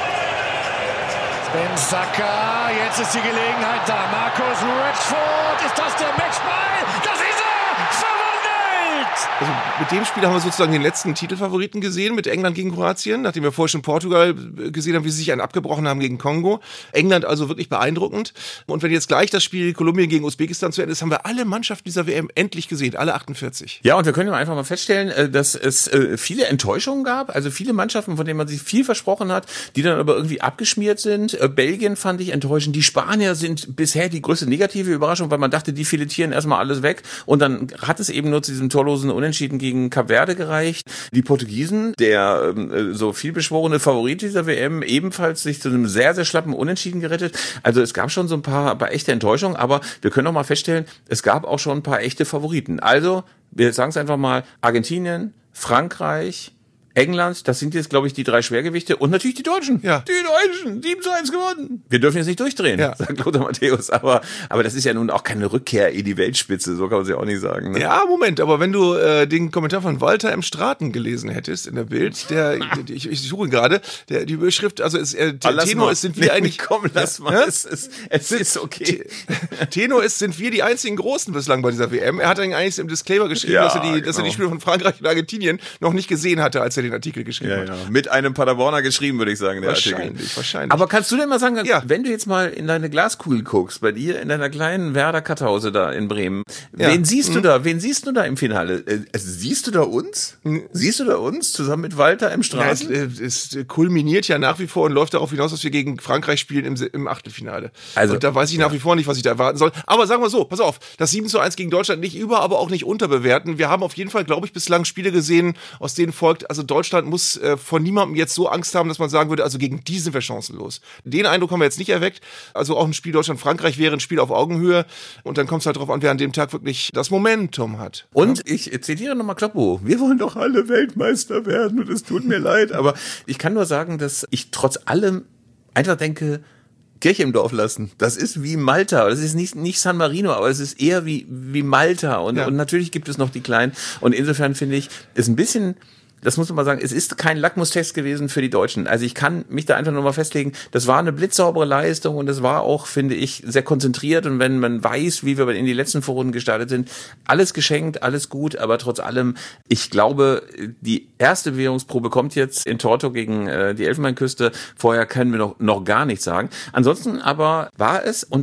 Ben Saka, jetzt ist die Gelegenheit da. Marcus Rashford, ist das der Matchball? Das ist er! Verwandelt! Also mit dem Spiel haben wir sozusagen den letzten Titelfavoriten gesehen, mit England gegen Kroatien, nachdem wir vorher schon Portugal gesehen haben, wie sie sich einen abgebrochen haben gegen Kongo. England also wirklich beeindruckend. Und wenn jetzt gleich das Spiel Kolumbien gegen Usbekistan zu Ende ist, haben wir alle Mannschaften dieser WM endlich gesehen, alle 48. Ja, und wir können einfach mal feststellen, dass es viele Enttäuschungen gab, also viele Mannschaften, von denen man sich viel versprochen hat, die dann aber irgendwie abgeschmiert sind. Belgien fand ich enttäuschend. Die Spanier sind bisher die größte negative Überraschung, weil man dachte, die filetieren erstmal alles weg. Und dann hat es eben nur zu diesem torlosen Unentschieden gegen Kap Verde gereicht. Die Portugiesen, der so vielbeschworene Favorit dieser WM, ebenfalls sich zu einem sehr, sehr schlappen Unentschieden gerettet. Also es gab schon so ein paar echte Enttäuschungen, aber wir können auch mal feststellen, es gab auch schon ein paar echte Favoriten. Also, wir sagen es einfach mal, Argentinien, Frankreich, England, das sind jetzt, glaube ich, die 3 Schwergewichte und natürlich die Deutschen. Ja. Die Deutschen, 7-1 gewonnen. Wir dürfen jetzt nicht durchdrehen, sagt Lothar Matthäus, aber das ist ja nun auch keine Rückkehr in die Weltspitze, so kann man es ja auch nicht sagen. Ne? Ja, Moment, aber wenn du den Kommentar von Walter M. Straten gelesen hättest in der Bild, ich suche gerade, die Überschrift, also Tenor ist, sind wir eigentlich... Komm, lass mal, es ist okay. Tenor sind wir die einzigen Großen bislang bei dieser WM. Er hat dann eigentlich im Disclaimer geschrieben, dass er die Spiele von Frankreich und Argentinien noch nicht gesehen hatte, als er den Artikel geschrieben hat. Ja. Mit einem Paderborner geschrieben, würde ich sagen, der Artikel. Wahrscheinlich. Aber kannst du denn mal sagen, wenn du jetzt mal in deine Glaskugel guckst, bei dir in deiner kleinen Werder Karthause da in Bremen, wen siehst du da? Wen siehst du da im Finale? Siehst du da uns? Siehst du da uns zusammen mit Walter im Straßen? Ja, es kulminiert ja nach wie vor und läuft darauf hinaus, dass wir gegen Frankreich spielen im Achtelfinale. Also, und da weiß ich nach wie vor nicht, was ich da erwarten soll. Aber sagen wir so, pass auf, das 7-1 gegen Deutschland nicht aber auch nicht unterbewerten. Wir haben auf jeden Fall, glaube ich, bislang Spiele gesehen, aus denen folgt, also Deutschland muss von niemandem jetzt so Angst haben, dass man sagen würde, also gegen die sind wir chancenlos. Den Eindruck haben wir jetzt nicht erweckt. Also auch ein Spiel Deutschland-Frankreich wäre ein Spiel auf Augenhöhe. Und dann kommt es halt darauf an, wer an dem Tag wirklich das Momentum hat. Und ich zitiere nochmal Kloppo. Wir wollen doch alle Weltmeister werden und es tut mir leid. Aber ich kann nur sagen, dass ich trotz allem einfach denke, Kirche im Dorf lassen. Das ist wie Malta. Das ist nicht San Marino, aber es ist eher wie Malta. Und natürlich gibt es noch die Kleinen. Und insofern finde ich, ist ein bisschen... Das muss man mal sagen, es ist kein Lackmustest gewesen für die Deutschen. Also ich kann mich da einfach nur mal festlegen, das war eine blitzsaubere Leistung und es war auch, finde ich, sehr konzentriert. Und wenn man weiß, wie wir in die letzten Vorrunden gestartet sind, alles geschenkt, alles gut, aber trotz allem, ich glaube, die erste Bewährungsprobe kommt jetzt in Torto gegen die Elfenbeinküste. Vorher können wir noch gar nichts sagen. Ansonsten aber war es, und das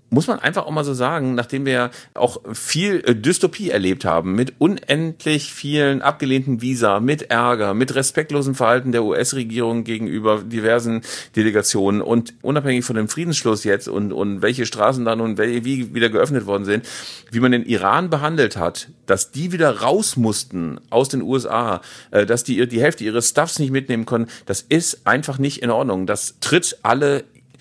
muss man einfach auch mal so sagen, nachdem wir auch viel Dystopie erlebt haben, mit unendlich vielen abgelehnten Visa, mit Ärger, mit respektlosem Verhalten der US-Regierung gegenüber diversen Delegationen und unabhängig von dem Friedensschluss jetzt und welche Straßen dann und wie wieder geöffnet worden sind, wie man den Iran behandelt hat, dass die wieder raus mussten aus den USA, dass die Hälfte ihres Stuffs nicht mitnehmen konnten, das ist einfach nicht in Ordnung. Das tritt alle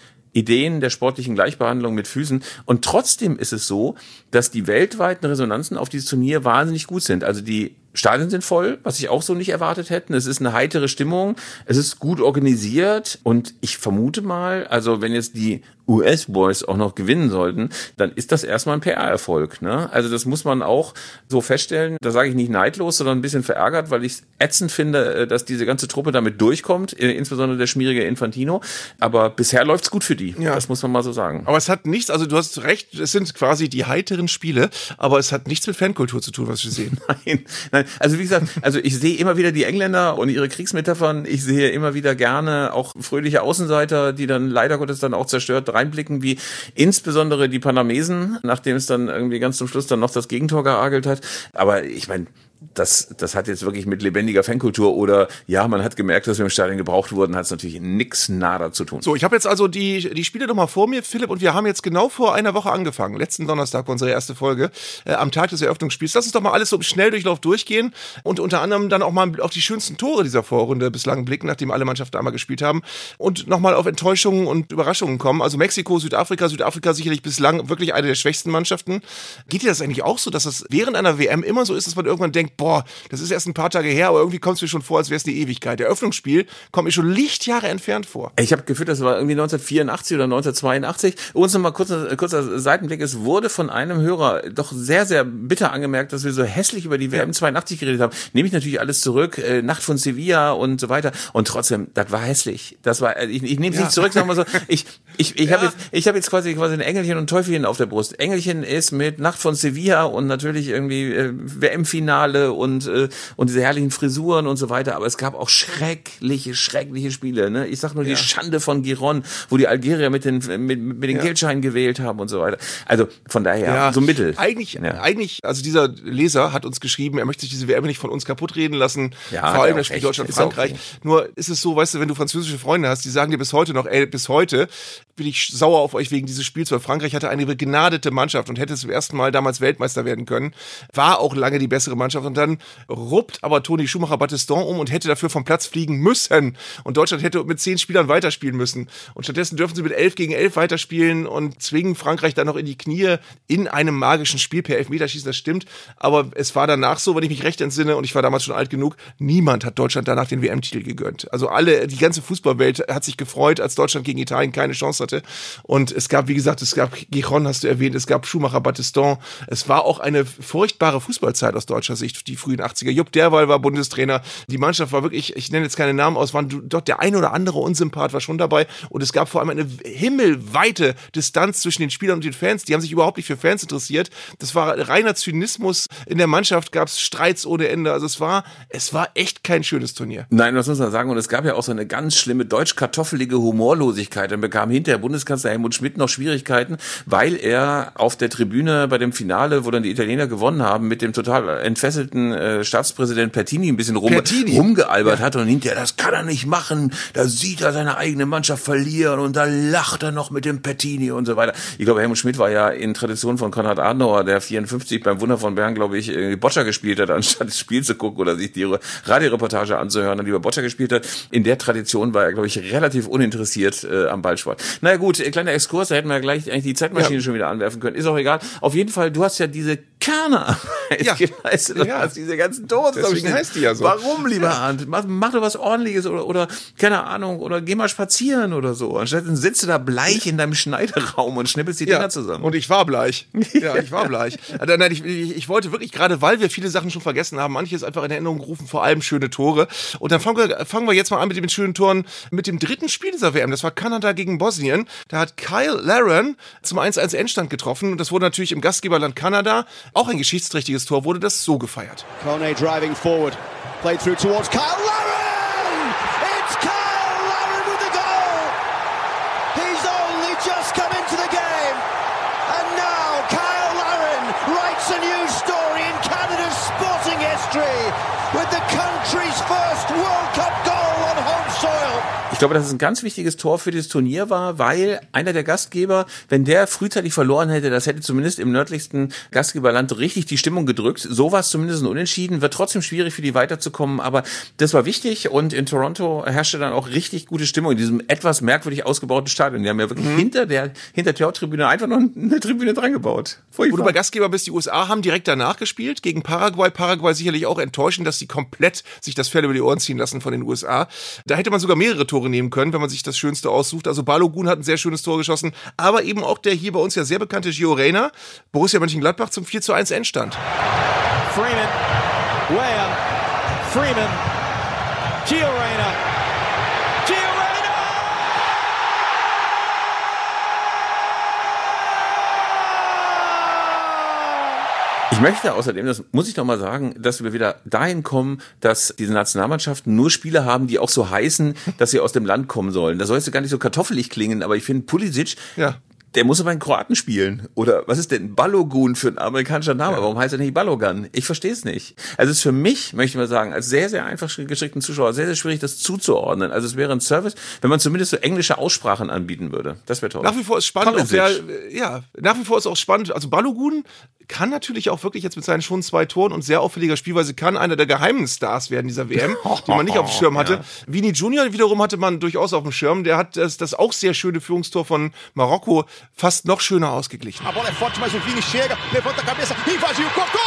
Ideen der sportlichen Gleichbehandlung mit Füßen. Und trotzdem ist es so, dass die weltweiten Resonanzen auf dieses Turnier wahnsinnig gut sind. Also die Stadien sind voll, was ich auch so nicht erwartet hätte. Es ist eine heitere Stimmung, es ist gut organisiert und ich vermute mal, also wenn jetzt die US-Boys auch noch gewinnen sollten, dann ist das erstmal ein PR-Erfolg. Ne? Also das muss man auch so feststellen. Da sage ich nicht neidlos, sondern ein bisschen verärgert, weil ich es ätzend finde, dass diese ganze Truppe damit durchkommt, insbesondere der schmierige Infantino. Aber bisher läuft's gut für die. Ja. Das muss man mal so sagen. Aber es hat nichts, also du hast recht, es sind quasi die heiteren Spiele, aber es hat nichts mit Fankultur zu tun, was wir sehen. Nein. Also wie gesagt, also ich sehe immer wieder die Engländer und ihre Kriegsmetaphern. Ich sehe immer wieder gerne auch fröhliche Außenseiter, die dann leider Gottes dann auch zerstört reinblicken, wie insbesondere die Panamesen, nachdem es dann irgendwie ganz zum Schluss dann noch das Gegentor geagelt hat. Aber ich meine, das hat jetzt wirklich mit lebendiger Fankultur oder ja, man hat gemerkt, dass wir im Stadion gebraucht wurden, hat es natürlich nix nada zu tun. So, ich habe jetzt also die Spiele nochmal vor mir, Philipp, und wir haben jetzt genau vor einer Woche angefangen. Letzten Donnerstag war unsere erste Folge am Tag des Eröffnungsspiels. Lass uns doch mal alles so im Schnelldurchlauf durchgehen und unter anderem dann auch mal auf die schönsten Tore dieser Vorrunde bislang blicken, nachdem alle Mannschaften einmal gespielt haben und nochmal auf Enttäuschungen und Überraschungen kommen. Also Mexiko, Südafrika sicherlich bislang wirklich eine der schwächsten Mannschaften. Geht dir das eigentlich auch so, dass das während einer WM immer so ist, dass man irgendwann denkt, boah, das ist erst ein paar Tage her, aber irgendwie kommt es mir schon vor, als wäre es eine Ewigkeit. Der Eröffnungsspiel kommt mir schon Lichtjahre entfernt vor. Ich habe gefühlt, das war irgendwie 1984 oder 1982. Uns nochmal kurzer Seitenblick. Es wurde von einem Hörer doch sehr, sehr bitter angemerkt, dass wir so hässlich über die WM 82 geredet haben. Nehme ich natürlich alles zurück. Nacht von Sevilla und so weiter. Und trotzdem, das war hässlich. Das war, ich nehme es nicht zurück, sagen wir so. Ich habe jetzt quasi ein Engelchen und ein Teufelchen auf der Brust. Engelchen ist mit Nacht von Sevilla und natürlich irgendwie WM-Finale und diese herrlichen Frisuren und so weiter, aber es gab auch schreckliche Spiele, ne? Ich sag nur die Schande von Giron, wo die Algerier mit den Geldscheinen gewählt haben und so weiter. Also von daher so mittel. Eigentlich, also dieser Leser hat uns geschrieben, er möchte sich diese WM nicht von uns kaputt reden lassen, ja, vor allem das Spiel Deutschland-Frankreich. Okay. Nur ist es so, weißt du, wenn du französische Freunde hast, die sagen dir bis heute noch, bis heute bin ich sauer auf euch wegen dieses Spiels, weil Frankreich hatte eine begnadete Mannschaft und hätte zum ersten Mal damals Weltmeister werden können, war auch lange die bessere Mannschaft und dann ruppt aber Toni Schumacher-Battiston um und hätte dafür vom Platz fliegen müssen und Deutschland hätte mit 10 Spielern weiterspielen müssen und stattdessen dürfen sie mit 11 gegen 11 weiterspielen und zwingen Frankreich dann noch in die Knie in einem magischen Spiel per Elfmeterschießen, das stimmt, aber es war danach so, wenn ich mich recht entsinne und ich war damals schon alt genug, niemand hat Deutschland danach den WM-Titel gegönnt. Also die ganze Fußballwelt hat sich gefreut, als Deutschland gegen Italien keine Chance hatte und es gab, wie gesagt, Giron hast du erwähnt, es gab Schumacher-Battiston, es war auch eine furchtbare Fußballzeit aus deutscher Sicht, die frühen 80er. Jupp Derwall war Bundestrainer. Die Mannschaft war wirklich, ich nenne jetzt keine Namen aus, dort der ein oder andere Unsympath war schon dabei und es gab vor allem eine himmelweite Distanz zwischen den Spielern und den Fans. Die haben sich überhaupt nicht für Fans interessiert. Das war reiner Zynismus. In der Mannschaft gab es Streits ohne Ende. Also es war echt kein schönes Turnier. Nein, das muss man sagen. Und es gab ja auch so eine ganz schlimme deutsch-kartoffelige Humorlosigkeit. Dann bekam hinterher Bundeskanzler Helmut Schmidt noch Schwierigkeiten, weil er auf der Tribüne bei dem Finale, wo dann die Italiener gewonnen haben, mit dem total entfesselten Staatspräsident Pertini ein bisschen rumgealbert hat und hinterher, das kann er nicht machen, da sieht er seine eigene Mannschaft verlieren und da lacht er noch mit dem Pertini und so weiter. Ich glaube, Helmut Schmidt war ja in Tradition von Konrad Adenauer, der 54 beim Wunder von Bern, glaube ich, Boccia gespielt hat, anstatt das Spiel zu gucken oder sich die Radioreportage anzuhören, dann lieber Boccia gespielt hat. In der Tradition war er, glaube ich, relativ uninteressiert am Ballsport. Naja gut, kleiner Exkurs, da hätten wir ja gleich eigentlich die Zeitmaschine schon wieder anwerfen können. Ist auch egal. Auf jeden Fall, du hast ja diese Kernerarbeit geleistet. Du hast diese ganzen Tore. Deswegen heißt die ja so. Warum, lieber Arndt? Mach doch was Ordentliches oder keine Ahnung, oder geh mal spazieren oder so. Anstatt sitzt du da bleich in deinem Schneideraum und schnippelst die Dinger zusammen. Und ich war bleich. Ja, ich war bleich. Nein, ich wollte wirklich, gerade weil wir viele Sachen schon vergessen haben, manches einfach in Erinnerung gerufen, vor allem schöne Tore. Und dann fangen wir jetzt mal an mit den schönen Toren, mit dem dritten Spiel dieser WM. Das war Kanada gegen Bosnien. Da hat Kyle Larin zum 1:1 Endstand getroffen. Und das wurde natürlich im Gastgeberland Kanada, auch ein geschichtsträchtiges Tor, wurde das so gefeiert. Kone driving forward, played through towards Kyle Larin! It's Kyle Larin with the goal! He's only just come into the game! glaube, dass es ein ganz wichtiges Tor für das Turnier war, weil einer der Gastgeber, wenn der frühzeitig verloren hätte, das hätte zumindest im nördlichsten Gastgeberland richtig die Stimmung gedrückt. So war es zumindest ein Unentschieden, wird trotzdem schwierig für die weiterzukommen, aber das war wichtig und in Toronto herrschte dann auch richtig gute Stimmung in diesem etwas merkwürdig ausgebauten Stadion. Die haben ja wirklich hinter der Haupttribüne einfach noch eine Tribüne dran gebaut. Wo du bei Gastgeber bist, die USA haben direkt danach gespielt gegen Paraguay. Paraguay sicherlich auch enttäuschend, dass sie komplett sich das Fell über die Ohren ziehen lassen von den USA. Da hätte man sogar mehrere Tore nehmen können, wenn man sich das Schönste aussucht. Also Balogun hat ein sehr schönes Tor geschossen, aber eben auch der hier bei uns ja sehr bekannte Gio Reyna, Borussia Mönchengladbach zum 4:1 Endstand. Freeman, Wham, Freeman, Gio Reyna. Ich möchte außerdem, das muss ich noch mal sagen, dass wir wieder dahin kommen, dass diese Nationalmannschaften nur Spieler haben, die auch so heißen, dass sie aus dem Land kommen sollen. Da soll es gar nicht so kartoffelig klingen, aber ich finde Pulisic, der muss aber in Kroaten spielen. Oder was ist denn Balogun für ein amerikanischer Name? Warum heißt er nicht Balogan? Ich verstehe es nicht. Also es ist für mich, möchte ich mal sagen, als sehr, sehr einfach geschickten Zuschauer sehr, sehr schwierig, das zuzuordnen. Also es wäre ein Service, wenn man zumindest so englische Aussprachen anbieten würde. Das wäre toll. Nach wie vor ist spannend. Nach wie vor ist auch spannend. Also Balogun kann natürlich auch wirklich jetzt mit seinen schon 2 Toren und sehr auffälliger Spielweise kann einer der geheimen Stars werden dieser WM, die man nicht auf dem Schirm hatte. Vini Junior wiederum hatte man durchaus auf dem Schirm. Der hat das auch sehr schöne Führungstor von Marokko fast noch schöner ausgeglichen. A bola é forte, mas o Vini chega, levanta a cabeça, invadiu, cortou!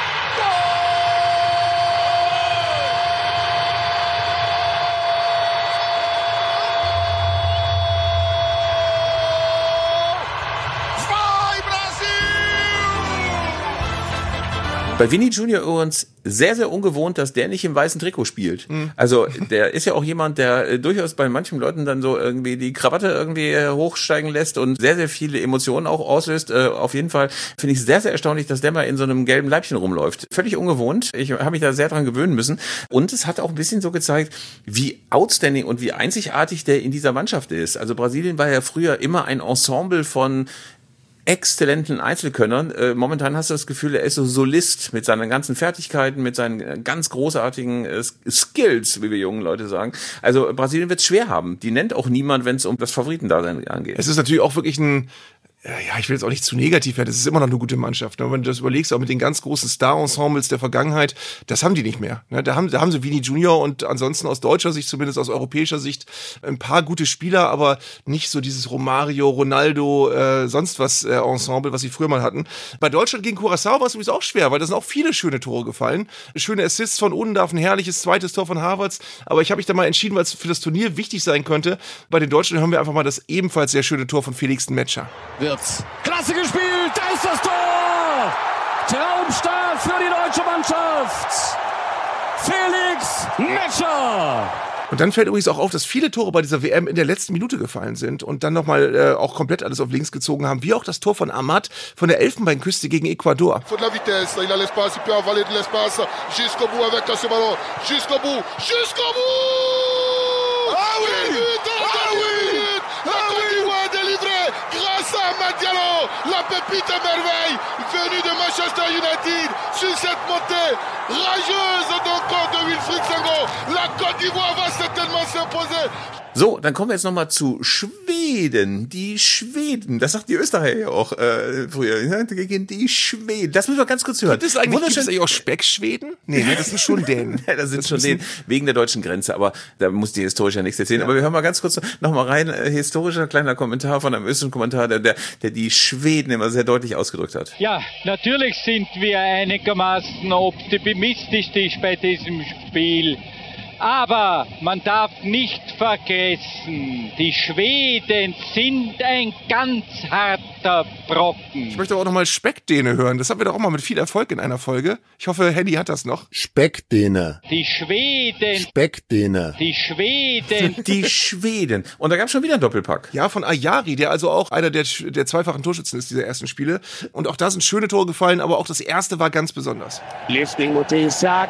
Bei Vini Junior übrigens sehr, sehr ungewohnt, dass der nicht im weißen Trikot spielt. Also der ist ja auch jemand, der durchaus bei manchen Leuten dann so irgendwie die Krawatte irgendwie hochsteigen lässt und sehr, sehr viele Emotionen auch auslöst. Auf jeden Fall finde ich es sehr, sehr erstaunlich, dass der mal in so einem gelben Leibchen rumläuft. Völlig ungewohnt. Ich habe mich da sehr dran gewöhnen müssen. Und es hat auch ein bisschen so gezeigt, wie outstanding und wie einzigartig der in dieser Mannschaft ist. Also Brasilien war ja früher immer ein Ensemble von exzellenten Einzelkönnern. Momentan hast du das Gefühl, er ist so Solist mit seinen ganzen Fertigkeiten, mit seinen ganz großartigen Skills, wie wir jungen Leute sagen. Also Brasilien wird es schwer haben. Die nennt auch niemand, wenn es um das Favoritendasein angeht. Es ist natürlich auch wirklich ein ja, ich will jetzt auch nicht zu negativ werden, das ist immer noch eine gute Mannschaft. Ne? Wenn du das überlegst, auch mit den ganz großen Star-Ensembles der Vergangenheit, das haben die nicht mehr. Ne? Da haben sie Vini Junior und ansonsten aus deutscher Sicht, zumindest aus europäischer Sicht, ein paar gute Spieler, aber nicht so dieses Romario, Ronaldo, sonst was Ensemble, was sie früher mal hatten. Bei Deutschland gegen Curaçao war es übrigens auch schwer, weil da sind auch viele schöne Tore gefallen. Schöne Assists von Undarf, ein herrliches zweites Tor von Havertz. Aber ich habe mich da mal entschieden, weil es für das Turnier wichtig sein könnte. Bei den Deutschen hören wir einfach mal das ebenfalls sehr schöne Tor von Felix Metscher. Wirtz. Klasse gespielt, da ist das Tor! Traumstart für die deutsche Mannschaft! Felix Metscher! Und dann fällt übrigens auch auf, dass viele Tore bei dieser WM in der letzten Minute gefallen sind und dann nochmal auch komplett alles auf links gezogen haben, wie auch das Tor von Amat von der Elfenbeinküste gegen Ecuador. Faut de la vitesse, il a l'espace, il peut avaler de l'espace jusqu'au bout avec ce ballon, jusqu'au bout, jusqu'au bout! Ah oui! Ah oui! La Côte d'Ivoire délivrée grâce à Amad Diallo, la pépite merveille venue de Manchester United sur cette montée rageuse de Wilfried Sango. La Côte d'Ivoire va certainement s'imposer. So, dann kommen wir jetzt nochmal zu Schweden. Die Schweden, das sagt die Österreicher ja auch früher, gegen die Schweden. Das müssen wir ganz kurz hören. Gibt es eigentlich auch Speckschweden? Nee, das sind schon Dänen. Das sind schon Dänen, wegen der deutschen Grenze, aber da muss die historisch ja nichts erzählen. Ja. Aber wir hören mal ganz kurz nochmal rein, historischer kleiner Kommentar von einem österreichischen Kommentar, der die Schweden immer sehr deutlich ausgedrückt hat. Ja, natürlich sind wir einigermaßen optimistisch bei diesem Spiel. Aber man darf nicht vergessen, die Schweden sind ein ganz harter Brocken. Ich möchte aber auch nochmal Speckdäne hören. Das haben wir doch auch mal mit viel Erfolg in einer Folge. Ich hoffe, Henny hat das noch. Speckdäne. Die Schweden. Speckdäne. Die Schweden. Die Schweden. Und da gab es schon wieder einen Doppelpack. Ja, von Ajari, der also auch einer der zweifachen Torschützen ist dieser ersten Spiele. Und auch da sind schöne Tore gefallen, aber auch das erste war ganz besonders. Lyftning mot Isak.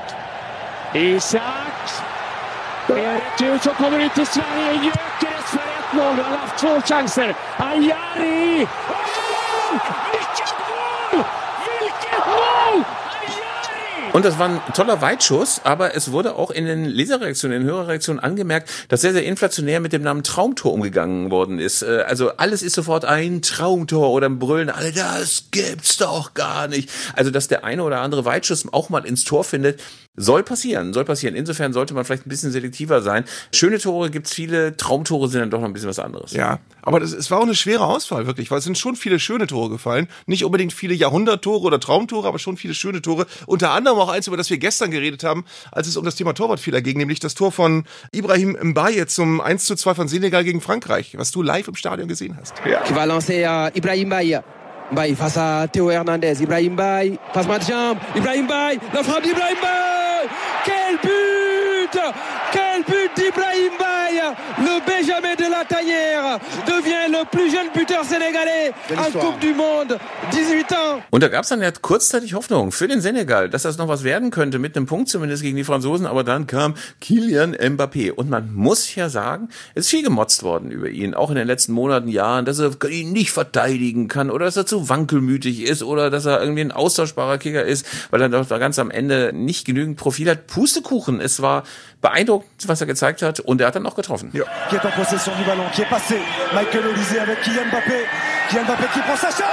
Så kommer inte Sverige, Gyökeres för 1-0. Han har haft 2 chanser. Ajari! Vilket mål! Vilket mål! Und das war ein toller Weitschuss, aber es wurde auch in den Leserreaktionen, in den Hörerreaktionen angemerkt, dass sehr, sehr inflationär mit dem Namen Traumtor umgegangen worden ist. Also alles ist sofort ein Traumtor oder ein Brüllen, alle, das gibt's doch gar nicht. Also dass der eine oder andere Weitschuss auch mal ins Tor findet, soll passieren. Insofern sollte man vielleicht ein bisschen selektiver sein. Schöne Tore gibt's viele, Traumtore sind dann doch noch ein bisschen was anderes. Ja, aber es war auch eine schwere Auswahl, wirklich, weil es sind schon viele schöne Tore gefallen. Nicht unbedingt viele Jahrhunderttore oder Traumtore, aber schon viele schöne Tore. Unter anderem auch eins, über das wir gestern geredet haben, als es um das Thema Torwartfehler ging, nämlich das Tor von Ibrahim Mbaye zum 1:2 von Senegal gegen Frankreich, was du live im Stadion gesehen hast. Ja. Qui va lancer Ibrahim Mbaye. Mbaye face à Théo Hernandez. Ibrahim Mbaye, passement de jambe. Ibrahim Mbaye, la frappe d'Ibrahim Mbaye. Quel but! Quel but d'Ibrahim Mbaye! Le Benjamin de la Tanière devient le plus jeune buteur sénégalais en Coupe du Monde. 18 ans. Und da gab es dann ja kurzzeitig Hoffnung für den Senegal, dass das noch was werden könnte, mit einem Punkt zumindest gegen die Franzosen, aber dann kam Kylian Mbappé. Und man muss ja sagen, es ist viel gemotzt worden über ihn, auch in den letzten Monaten, Jahren, dass er ihn nicht verteidigen kann oder dass er zu wankelmütig ist oder dass er irgendwie ein austauschbarer Kicker ist, weil er doch da ganz am Ende nicht genügend Profil hat. Pustekuchen, es war beeindruckend, was er gezeigt hat, und er hat dann auch getroffen. Ja. Qui est en possession du ballon, qui est passé. Michael Olise avec Kylian Mbappé. Kylian Mbappé qui prend sa chance.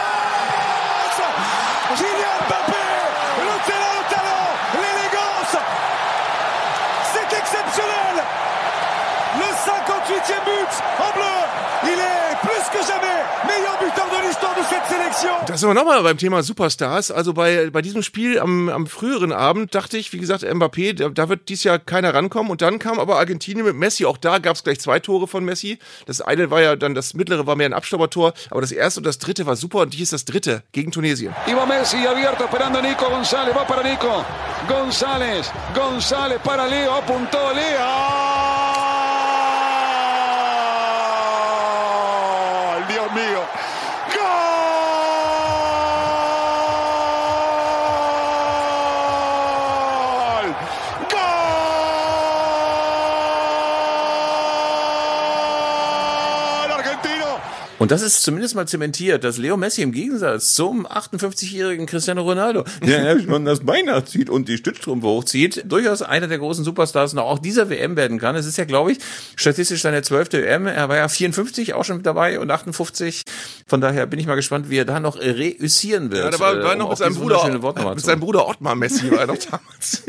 Kylian Mbappé, le talent, l'élégance. C'est exceptionnel. Le 58e but en bleu. Il est plus que jamais meilleur buteur de l'histoire de cette Selektion. Da sind wir nochmal beim Thema Superstars. Also bei diesem Spiel am früheren Abend dachte ich, wie gesagt, Mbappé, da wird dieses Jahr keiner rankommen. Und dann kam aber Argentinien mit Messi. Auch da gab es gleich 2 Tore von Messi. Das eine war ja dann, das mittlere war mehr ein Abstaubertor. Aber das erste und das dritte war super. Und hier ist das dritte gegen Tunesien. Iba Messi abierto esperando Nico González. Va para Nico. González para Leo. Apuntó Leo. Dios mío. Und das ist zumindest mal zementiert, dass Leo Messi im Gegensatz zum 58-jährigen Cristiano Ronaldo, der schon das Bein nachzieht und die Stützstrümpfe hochzieht, durchaus einer der großen Superstars noch auch dieser WM werden kann. Es ist ja, glaube ich, statistisch seine 12. WM. Er war ja 54 auch schon mit dabei und 58. Von daher bin ich mal gespannt, wie er da noch reüssieren wird. Ja, da war noch mit seinem Bruder Ottmar Messi, war er noch damals.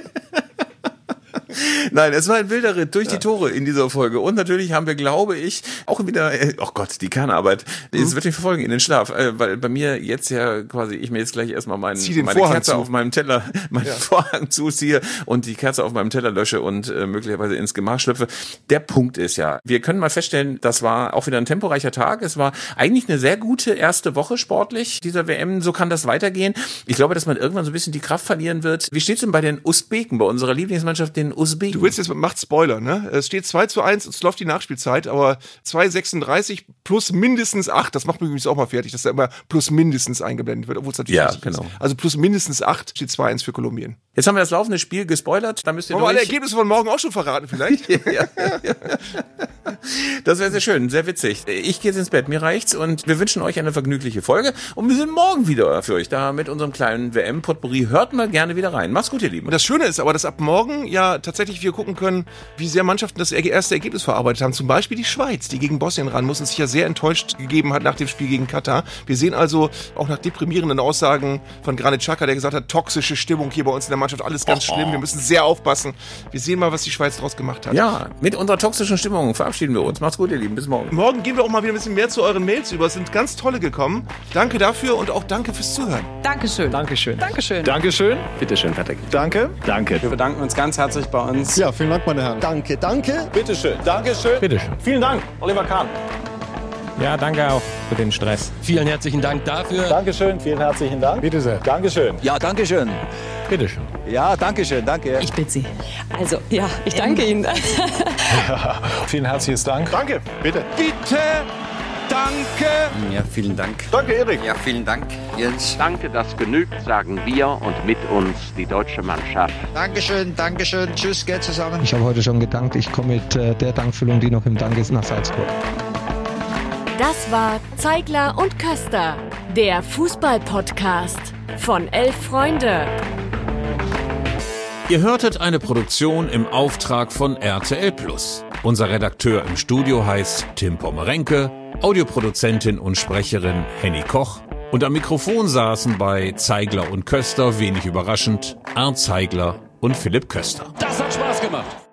Nein, es war ein wilder Ritt durch die Tore in dieser Folge. Und natürlich haben wir, glaube ich, auch wieder, oh Gott, die Kernarbeit. Es wird mich verfolgen in den Schlaf, weil bei mir jetzt ja quasi, ich mir jetzt gleich erstmal meine Kerze auf meinem Teller, Vorhang zuziehe und die Kerze auf meinem Teller lösche und möglicherweise ins Gemach schlüpfe. Der Punkt ist ja, wir können mal feststellen, das war auch wieder ein temporeicher Tag. Es war eigentlich eine sehr gute erste Woche sportlich dieser WM. So kann das weitergehen. Ich glaube, dass man irgendwann so ein bisschen die Kraft verlieren wird. Wie steht's denn bei den Usbeken, bei unserer Lieblingsmannschaft, den Usbeken? Du willst jetzt, macht Spoiler, ne? Es steht 2:1, es läuft die Nachspielzeit, aber 2:36 plus mindestens 8, das macht mich übrigens auch mal fertig, dass da immer plus mindestens eingeblendet wird, obwohl es natürlich nicht ist. Also plus mindestens 8 steht 2:1 für Kolumbien. Jetzt haben wir das laufende Spiel gespoilert, da müsst ihr Wollen wir alle Ergebnisse von morgen auch schon verraten vielleicht? Ja. Das wäre sehr schön, sehr witzig. Ich gehe jetzt ins Bett, mir reicht's, und wir wünschen euch eine vergnügliche Folge und wir sind morgen wieder für euch da mit unserem kleinen WM-Potpourri. Hört mal gerne wieder rein. Macht's gut, ihr Lieben. Und das Schöne ist aber, dass ab morgen ja tatsächlich wir gucken können, wie sehr Mannschaften das erste Ergebnis verarbeitet haben. Zum Beispiel die Schweiz, die gegen Bosnien ran muss und sich ja sehr enttäuscht gegeben hat nach dem Spiel gegen Katar. Wir sehen also auch nach deprimierenden Aussagen von Granit Xhaka, der gesagt hat, toxische Stimmung hier bei uns in der Mannschaft, alles ganz schlimm, wir müssen sehr aufpassen. Wir sehen mal, was die Schweiz daraus gemacht hat. Ja, mit unserer toxischen Stimmung verabschieden wir uns. Macht's gut, ihr Lieben, bis morgen. Morgen gehen wir auch mal wieder ein bisschen mehr zu euren Mails über. Es sind ganz tolle gekommen. Danke dafür und auch danke fürs Zuhören. Dankeschön. Dankeschön. Dankeschön. Dankeschön. Bitteschön, Patrick. Danke. Danke. Wir bedanken uns ganz herzlich bei uns. Ja, vielen Dank, meine Herren. Danke, danke. Bitteschön. Dankeschön. Bitteschön. Vielen Dank, Oliver Kahn. Ja, danke auch für den Stress. Vielen herzlichen Dank dafür. Dankeschön, vielen herzlichen Dank. Bitte sehr. Dankeschön. Ja, dankeschön. Bitteschön. Ja, dankeschön, danke. Ich bitte Sie. Also, ja, ich danke Ihnen. Ja, vielen herzlichen Dank. Danke, bitte. Bitte, danke. Ja, vielen Dank. Danke, Erik. Ja, vielen Dank, Jens. Danke, das genügt, sagen wir und mit uns die deutsche Mannschaft. Dankeschön, Dankeschön. Tschüss, geht zusammen. Ich habe heute schon gedankt, ich komme mit der Dankfüllung, die noch im Dank ist, nach Salzburg. Das war Zeigler und Köster, der Fußball-Podcast von 11 Freunde. Ihr hörtet eine Produktion im Auftrag von RTL+. Unser Redakteur im Studio heißt Tim Pommerenke, Audioproduzentin und Sprecherin Henny Koch und am Mikrofon saßen bei Zeigler und Köster, wenig überraschend, Arndt Zeigler und Philipp Köster. Das hat Spaß gemacht.